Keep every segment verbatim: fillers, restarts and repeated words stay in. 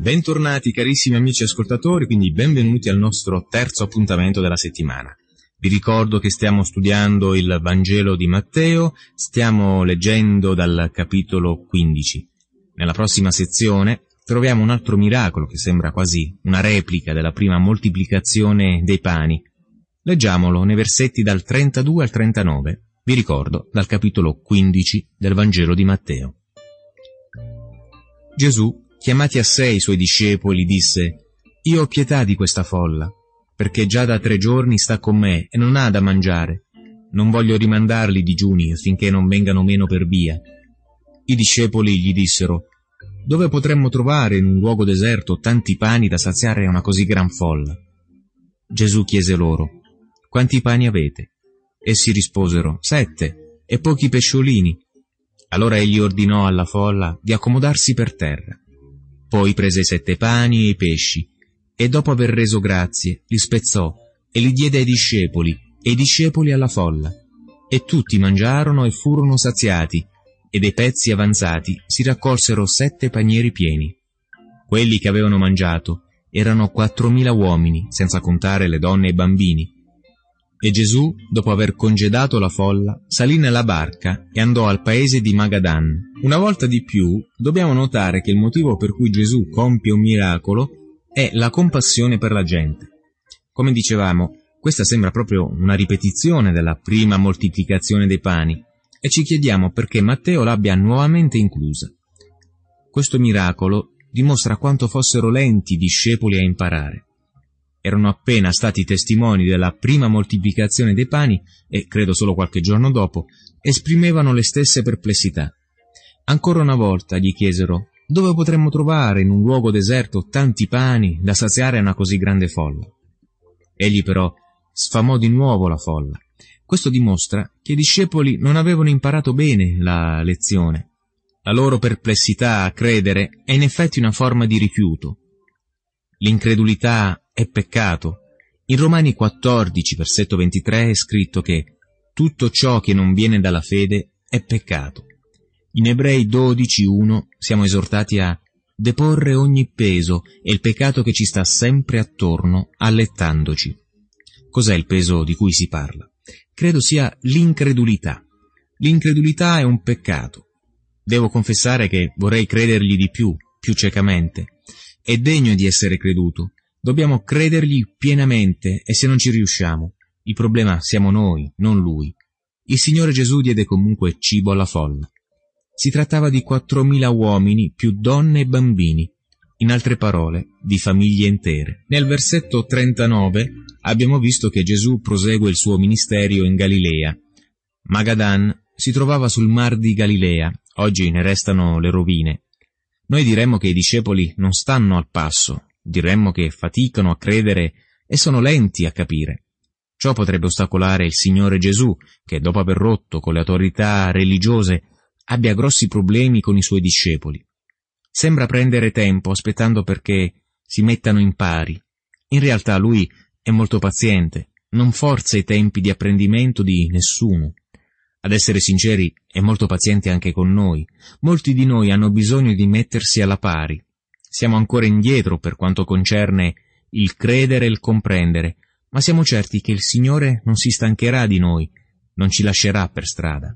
Bentornati carissimi amici ascoltatori, quindi benvenuti al nostro terzo appuntamento della settimana. Vi ricordo che stiamo studiando il Vangelo di Matteo, stiamo leggendo dal capitolo quindici. Nella prossima sezione troviamo un altro miracolo che sembra quasi una replica della prima moltiplicazione dei pani. Leggiamolo nei versetti dal trentadue al trentanove, vi ricordo, dal capitolo quindici del Vangelo di Matteo. Gesù, chiamati a sé i suoi discepoli, disse: «Io ho pietà di questa folla, perché già da tre giorni sta con me e non ha da mangiare. Non voglio rimandarli i digiuni affinché non vengano meno per via». I discepoli gli dissero: «Dove potremmo trovare in un luogo deserto tanti pani da saziare una così gran folla?» Gesù chiese loro: «Quanti pani avete?» Essi risposero: «Sette, e pochi pesciolini». Allora egli ordinò alla folla di accomodarsi per terra. Poi prese i sette pani e i pesci, e dopo aver reso grazie, li spezzò e li diede ai discepoli, e i discepoli alla folla. E tutti mangiarono e furono saziati, e dei pezzi avanzati si raccolsero sette panieri pieni. Quelli che avevano mangiato erano quattromila uomini, senza contare le donne e i bambini. E Gesù, dopo aver congedato la folla, salì nella barca e andò al paese di Magadan. Una volta di più, dobbiamo notare che il motivo per cui Gesù compie un miracolo è la compassione per la gente. Come dicevamo, questa sembra proprio una ripetizione della prima moltiplicazione dei pani, e ci chiediamo perché Matteo l'abbia nuovamente inclusa. Questo miracolo dimostra quanto fossero lenti i discepoli a imparare. Erano appena stati testimoni della prima moltiplicazione dei pani e, credo solo qualche giorno dopo, esprimevano le stesse perplessità. Ancora una volta gli chiesero: «Dove potremmo trovare in un luogo deserto tanti pani da saziare una così grande folla?» Egli però sfamò di nuovo la folla. Questo dimostra che i discepoli non avevano imparato bene la lezione. La loro perplessità a credere è in effetti una forma di rifiuto. L'incredulità è peccato. In Romani quattordici, versetto ventitré è scritto che tutto ciò che non viene dalla fede è peccato. In Ebrei dodici uno siamo esortati a deporre ogni peso e il peccato che ci sta sempre attorno, allettandoci. Cos'è il peso di cui si parla? Credo sia l'incredulità. L'incredulità è un peccato. Devo confessare che vorrei credergli di più, più ciecamente. È degno di essere creduto. Dobbiamo credergli pienamente, e se non ci riusciamo, il problema siamo noi, non lui. Il Signore Gesù diede comunque cibo alla folla. Si trattava di quattromila uomini più donne e bambini, in altre parole, di famiglie intere. Nel versetto trentanove abbiamo visto che Gesù prosegue il suo ministerio in Galilea. Magadan si trovava sul mar di Galilea, oggi ne restano le rovine. Noi diremmo che i discepoli non stanno al passo, diremmo che faticano a credere e sono lenti a capire. Ciò potrebbe ostacolare il Signore Gesù, che dopo aver rotto con le autorità religiose abbia grossi problemi con i suoi discepoli. Sembra prendere tempo aspettando perché si mettano in pari. In realtà lui è molto paziente, non forza i tempi di apprendimento di nessuno. Ad essere sinceri, è molto paziente anche con noi. Molti di noi hanno bisogno di mettersi alla pari. Siamo ancora indietro per quanto concerne il credere e il comprendere, ma siamo certi che il Signore non si stancherà di noi, non ci lascerà per strada.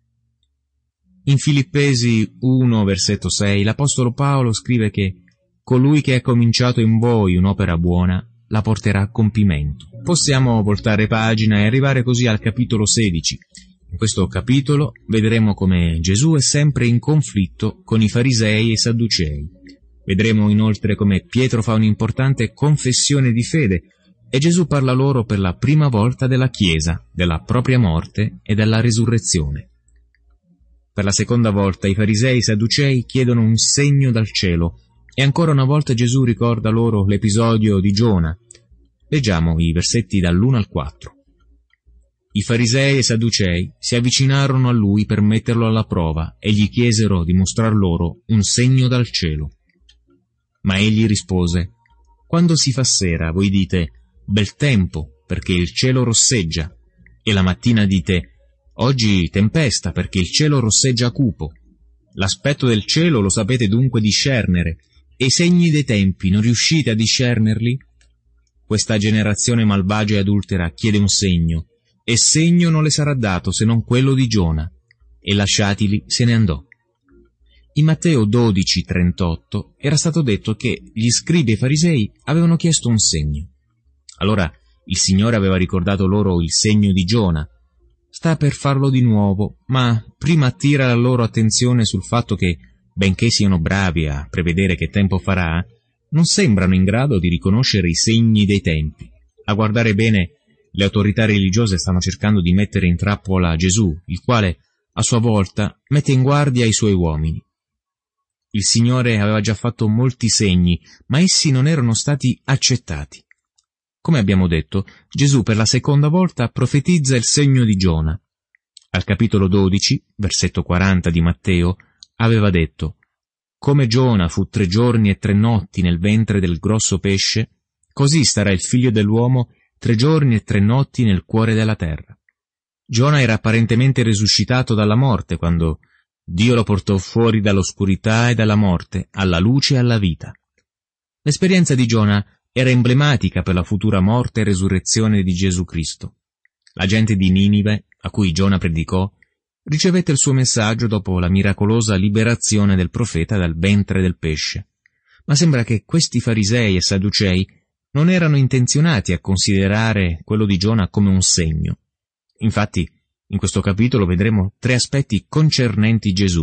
In Filippesi uno, versetto sei, l'Apostolo Paolo scrive che colui che ha cominciato in voi un'opera buona la porterà a compimento. Possiamo voltare pagina e arrivare così al capitolo sedici. In questo capitolo vedremo come Gesù è sempre in conflitto con i farisei e i sadducei. Vedremo inoltre come Pietro fa un'importante confessione di fede e Gesù parla loro per la prima volta della Chiesa, della propria morte e della risurrezione. Per la seconda volta i farisei e i sadducei chiedono un segno dal cielo e ancora una volta Gesù ricorda loro l'episodio di Giona. Leggiamo i versetti dall'uno al quattro. I farisei e i sadducei si avvicinarono a lui per metterlo alla prova e gli chiesero di mostrar loro un segno dal cielo. Ma egli rispose: quando si fa sera voi dite bel tempo perché il cielo rosseggia, e la mattina dite oggi tempesta perché il cielo rosseggia cupo. L'aspetto del cielo lo sapete dunque discernere, E i segni dei tempi non riuscite a discernerli? Questa generazione malvagia e adultera chiede un segno, e segno non le sarà dato se non quello di Giona. E lasciatili se ne andò. In Matteo dodici trentotto era stato detto che gli scribi e farisei avevano chiesto un segno. Allora il Signore aveva ricordato loro il segno di Giona. Sta per farlo di nuovo, ma prima attira la loro attenzione sul fatto che, benché siano bravi a prevedere che tempo farà, non sembrano in grado di riconoscere i segni dei tempi. A guardare bene, le autorità religiose stanno cercando di mettere in trappola Gesù, il quale, a sua volta, mette in guardia i suoi uomini. Il Signore aveva già fatto molti segni, ma essi non erano stati accettati. Come abbiamo detto, Gesù per la seconda volta profetizza il segno di Giona. Al capitolo dodici, versetto quaranta di Matteo, aveva detto: «Come Giona fu tre giorni e tre notti nel ventre del grosso pesce, così starà il figlio dell'uomo tre giorni e tre notti nel cuore della terra». Giona era apparentemente risuscitato dalla morte quando Dio lo portò fuori dall'oscurità e dalla morte alla luce e alla vita. L'esperienza di Giona era emblematica per la futura morte e resurrezione di Gesù Cristo. La gente di Ninive, a cui Giona predicò, ricevette il suo messaggio dopo la miracolosa liberazione del profeta dal ventre del pesce. Ma sembra che questi farisei e sadducei non erano intenzionati a considerare quello di Giona come un segno. Infatti, in questo capitolo vedremo tre aspetti concernenti Gesù.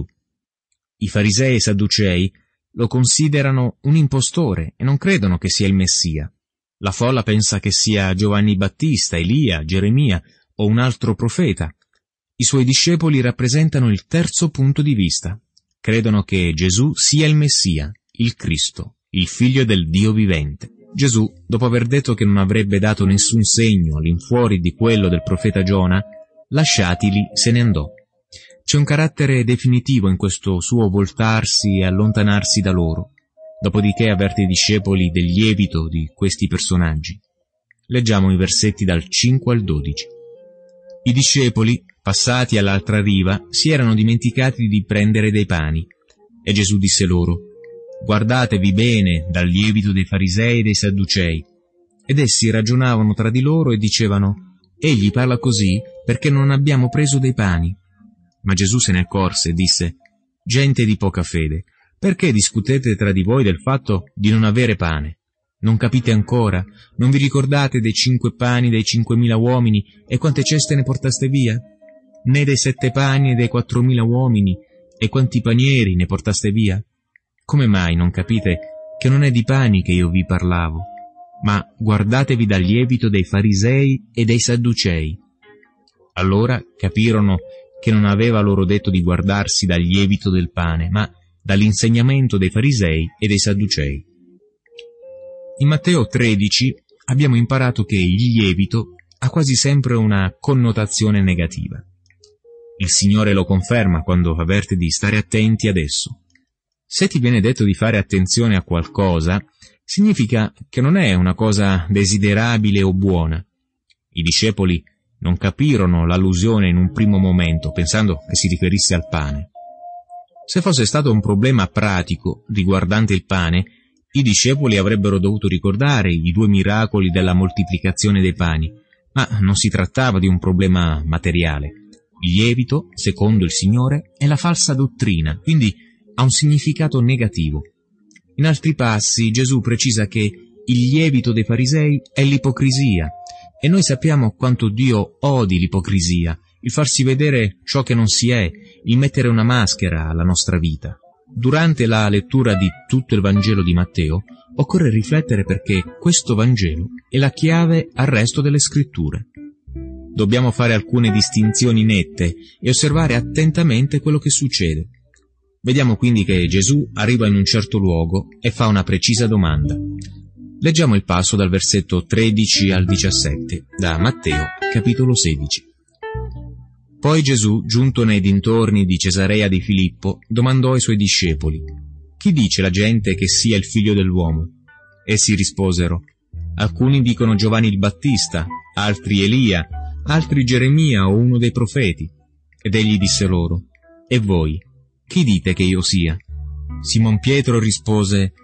I farisei e i sadducei lo considerano un impostore e non credono che sia il Messia. La folla pensa che sia Giovanni Battista, Elia, Geremia o un altro profeta. I suoi discepoli rappresentano il terzo punto di vista. Credono che Gesù sia il Messia, il Cristo, il Figlio del Dio vivente. Gesù, dopo aver detto che non avrebbe dato nessun segno all'infuori di quello del profeta Giona, lasciatili se ne andò. C'è un carattere definitivo in questo suo voltarsi e allontanarsi da loro. Dopodiché avverte i discepoli del lievito di questi personaggi. Leggiamo i versetti dal cinque al dodici. I discepoli, passati all'altra riva, si erano dimenticati di prendere dei pani. E Gesù disse loro: «Guardatevi bene dal lievito dei farisei e dei sadducei». Ed essi ragionavano tra di loro e dicevano: «Egli parla così perché non abbiamo preso dei pani». Ma Gesù se ne accorse e disse: «Gente di poca fede, perché discutete tra di voi del fatto di non avere pane? Non capite ancora? Non vi ricordate dei cinque pani dei cinquemila uomini e quante ceste ne portaste via? Né dei sette pani e dei quattromila uomini e quanti panieri ne portaste via? Come mai non capite che non è di pani che io vi parlavo? Ma guardatevi dal lievito dei farisei e dei sadducei». Allora capirono che non aveva loro detto di guardarsi dal lievito del pane, ma dall'insegnamento dei farisei e dei sadducei. In Matteo tredici abbiamo imparato che il lievito ha quasi sempre una connotazione negativa. Il Signore lo conferma quando avverte di stare attenti ad esso. Se ti viene detto di fare attenzione a qualcosa, significa che non è una cosa desiderabile o buona. I discepoli non capirono l'allusione in un primo momento, pensando che si riferisse al pane. Se fosse stato un problema pratico riguardante il pane, i discepoli avrebbero dovuto ricordare i due miracoli della moltiplicazione dei pani, ma non si trattava di un problema materiale. Il lievito, secondo il Signore, è la falsa dottrina, quindi ha un significato negativo. In altri passi Gesù precisa che il lievito dei farisei è l'ipocrisia, e noi sappiamo quanto Dio odi l'ipocrisia, il farsi vedere ciò che non si è, il mettere una maschera alla nostra vita. Durante la lettura di tutto il Vangelo di Matteo, occorre riflettere perché questo Vangelo è la chiave al resto delle Scritture. Dobbiamo fare alcune distinzioni nette e osservare attentamente quello che succede. Vediamo quindi che Gesù arriva in un certo luogo e fa una precisa domanda. Leggiamo il passo dal versetto tredici al diciassette, da Matteo, capitolo sedici. Poi Gesù, giunto nei dintorni di Cesarea di Filippo, domandò ai suoi discepoli: «Chi dice la gente che sia il figlio dell'uomo?» Essi risposero: «Alcuni dicono Giovanni il Battista, altri Elia, altri Geremia o uno dei profeti». Ed egli disse loro: «E voi, chi dite che io sia?» Simon Pietro rispose: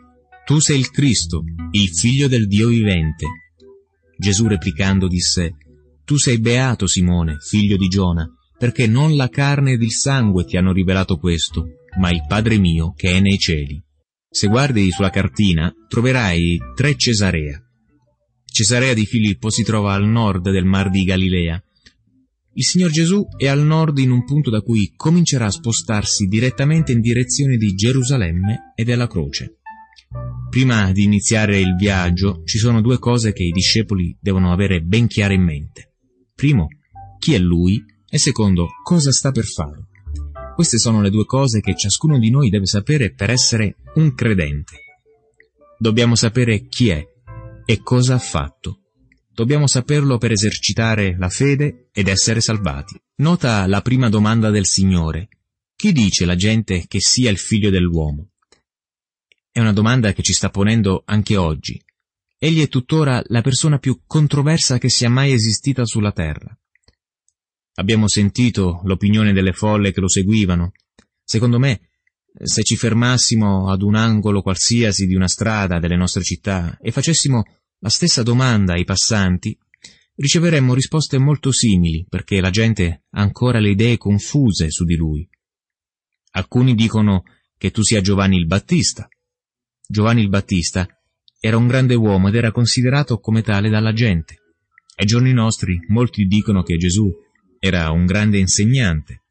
tu sei il Cristo, il Figlio del Dio vivente. Gesù replicando disse: tu sei beato, Simone, figlio di Giona, perché non la carne ed il sangue ti hanno rivelato questo, ma il Padre mio che è nei cieli. Se guardi sulla cartina, troverai tre Cesarea. Cesarea di Filippo si trova al nord del Mar di Galilea. Il Signor Gesù è al nord in un punto da cui comincerà a spostarsi direttamente in direzione di Gerusalemme e della croce. Prima di iniziare il viaggio, ci sono due cose che i discepoli devono avere ben chiare in mente. Primo, chi è Lui, e secondo, cosa sta per fare. Queste sono le due cose che ciascuno di noi deve sapere per essere un credente. Dobbiamo sapere chi è e cosa ha fatto. Dobbiamo saperlo per esercitare la fede ed essere salvati. Nota la prima domanda del Signore. Chi dice la gente che sia il Figlio dell'uomo? È una domanda che ci sta ponendo anche oggi. Egli è tuttora la persona più controversa che sia mai esistita sulla terra. Abbiamo sentito l'opinione delle folle che lo seguivano. Secondo me, se ci fermassimo ad un angolo qualsiasi di una strada delle nostre città e facessimo la stessa domanda ai passanti, riceveremmo risposte molto simili, perché la gente ha ancora le idee confuse su di lui. Alcuni dicono che tu sia Giovanni il Battista. Giovanni il Battista era un grande uomo ed era considerato come tale dalla gente. Ai giorni nostri molti dicono che Gesù era un grande insegnante.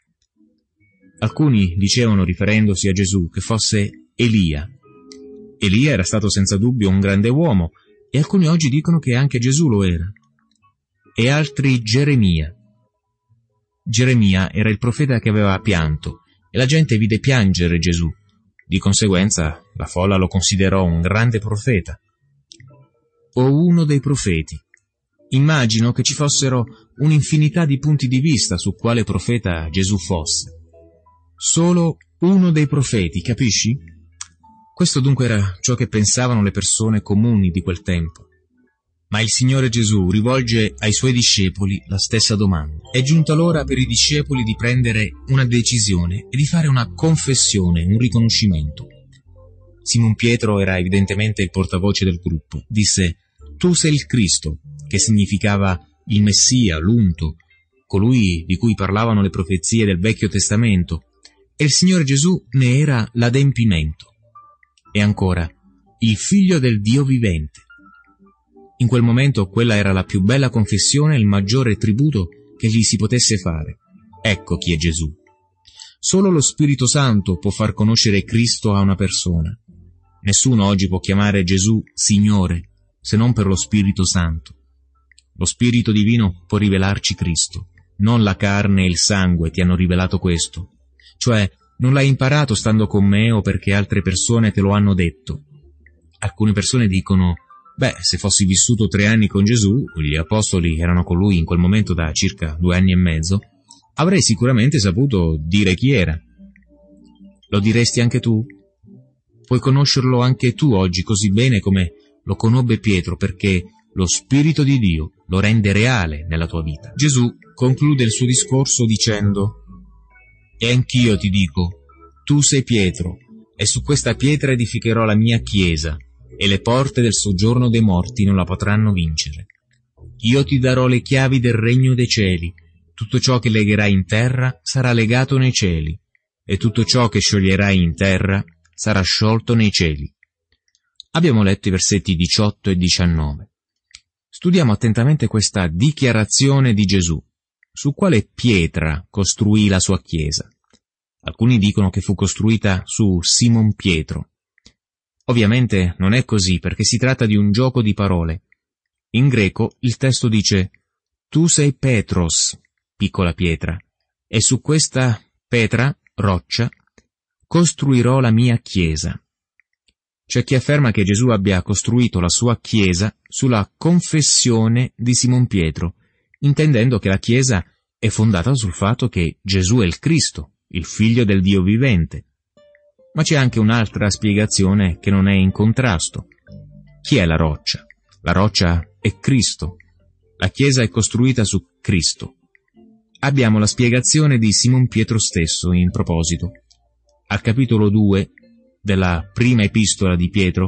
Alcuni dicevano, riferendosi a Gesù, che fosse Elia. Elia era stato senza dubbio un grande uomo, e alcuni oggi dicono che anche Gesù lo era. E altri Geremia. Geremia era il profeta che aveva pianto, e la gente vide piangere Gesù. Di conseguenza, la folla lo considerò un grande profeta. O uno dei profeti. Immagino che ci fossero un'infinità di punti di vista su quale profeta Gesù fosse. Solo uno dei profeti, capisci? Questo dunque era ciò che pensavano le persone comuni di quel tempo. Ma il Signore Gesù rivolge ai Suoi discepoli la stessa domanda. È giunta l'ora per i discepoli di prendere una decisione e di fare una confessione, un riconoscimento. Simon Pietro era evidentemente il portavoce del gruppo. Disse: tu sei il Cristo, che significava il Messia, l'unto, colui di cui parlavano le profezie del Vecchio Testamento, e il Signore Gesù ne era l'adempimento. E ancora, il Figlio del Dio vivente. In quel momento quella era la più bella confessione e il maggiore tributo che gli si potesse fare. Ecco chi è Gesù. Solo lo Spirito Santo può far conoscere Cristo a una persona. Nessuno oggi può chiamare Gesù Signore, se non per lo Spirito Santo. Lo Spirito Divino può rivelarci Cristo. Non la carne e il sangue ti hanno rivelato questo. Cioè, non l'hai imparato stando con me o perché altre persone te lo hanno detto. Alcune persone dicono: beh, se fossi vissuto tre anni con Gesù, gli apostoli erano con lui in quel momento da circa due anni e mezzo, avrei sicuramente saputo dire chi era. Lo diresti anche tu? Puoi conoscerlo anche tu oggi così bene come lo conobbe Pietro, perché lo Spirito di Dio lo rende reale nella tua vita. Gesù conclude il suo discorso dicendo: e anch'io ti dico, tu sei Pietro, e su questa pietra edificherò la mia chiesa, e le porte del soggiorno dei morti non la potranno vincere. Io ti darò le chiavi del regno dei cieli. Tutto ciò che legherai in terra sarà legato nei cieli, e tutto ciò che scioglierai in terra sarà sciolto nei cieli. Abbiamo letto i versetti diciotto e diciannove. Studiamo attentamente questa dichiarazione di Gesù, su quale pietra costruì la sua chiesa. Alcuni dicono che fu costruita su Simon Pietro. Ovviamente non è così, perché si tratta di un gioco di parole. In greco il testo dice: tu sei Petros, piccola pietra, e su questa pietra, roccia, costruirò la mia chiesa. C'è chi afferma che Gesù abbia costruito la sua chiesa sulla confessione di Simon Pietro, intendendo che la chiesa è fondata sul fatto che Gesù è il Cristo, il Figlio del Dio vivente. Ma c'è anche un'altra spiegazione che non è in contrasto. Chi è la roccia? La roccia è Cristo. La chiesa è costruita su Cristo. Abbiamo la spiegazione di Simon Pietro stesso in proposito. Al capitolo due della prima epistola di Pietro,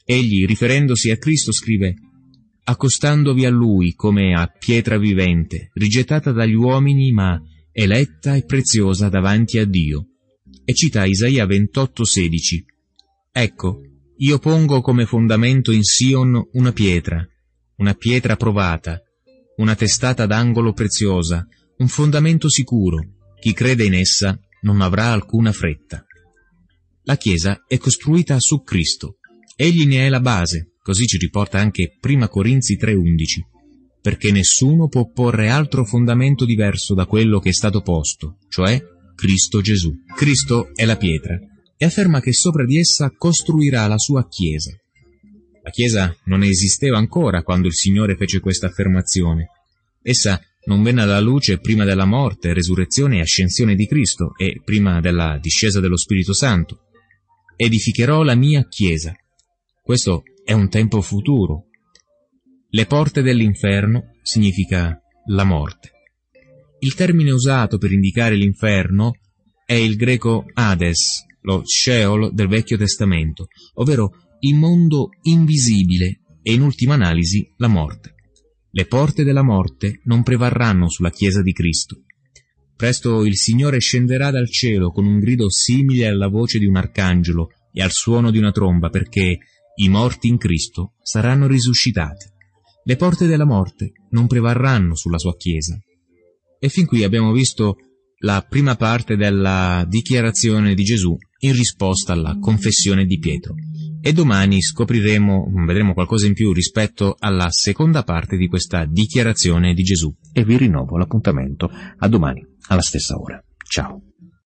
Egli, riferendosi a Cristo, scrive: «Accostandovi a Lui come a pietra vivente, rigettata dagli uomini, ma eletta e preziosa davanti a Dio». E cita Isaia ventotto sedici: «Ecco, io pongo come fondamento in Sion una pietra, una pietra provata, una testata d'angolo preziosa, un fondamento sicuro. Chi crede in essa non avrà alcuna fretta». La Chiesa è costruita su Cristo. Egli ne è la base, così ci riporta anche Prima Corinzi tre undici, perché nessuno può porre altro fondamento diverso da quello che è stato posto, cioè Cristo Gesù. Cristo è la pietra e afferma che sopra di essa costruirà la sua Chiesa. La Chiesa non esisteva ancora quando il Signore fece questa affermazione. Essa non venne alla luce prima della morte, resurrezione e ascensione di Cristo e prima della discesa dello Spirito Santo. «Edificherò la mia Chiesa». Questo è un tempo futuro. Le porte dell'inferno significa la morte. Il termine usato per indicare l'inferno è il greco Hades, lo Sheol del Vecchio Testamento, ovvero il mondo invisibile e, in ultima analisi, la morte. Le porte della morte non prevarranno sulla Chiesa di Cristo. Presto il Signore scenderà dal cielo con un grido simile alla voce di un arcangelo e al suono di una tromba, perché i morti in Cristo saranno risuscitati. Le porte della morte non prevarranno sulla sua Chiesa. E fin qui abbiamo visto la prima parte della dichiarazione di Gesù in risposta alla confessione di Pietro. E domani scopriremo, vedremo qualcosa in più rispetto alla seconda parte di questa dichiarazione di Gesù. E vi rinnovo l'appuntamento a domani, alla stessa ora. Ciao.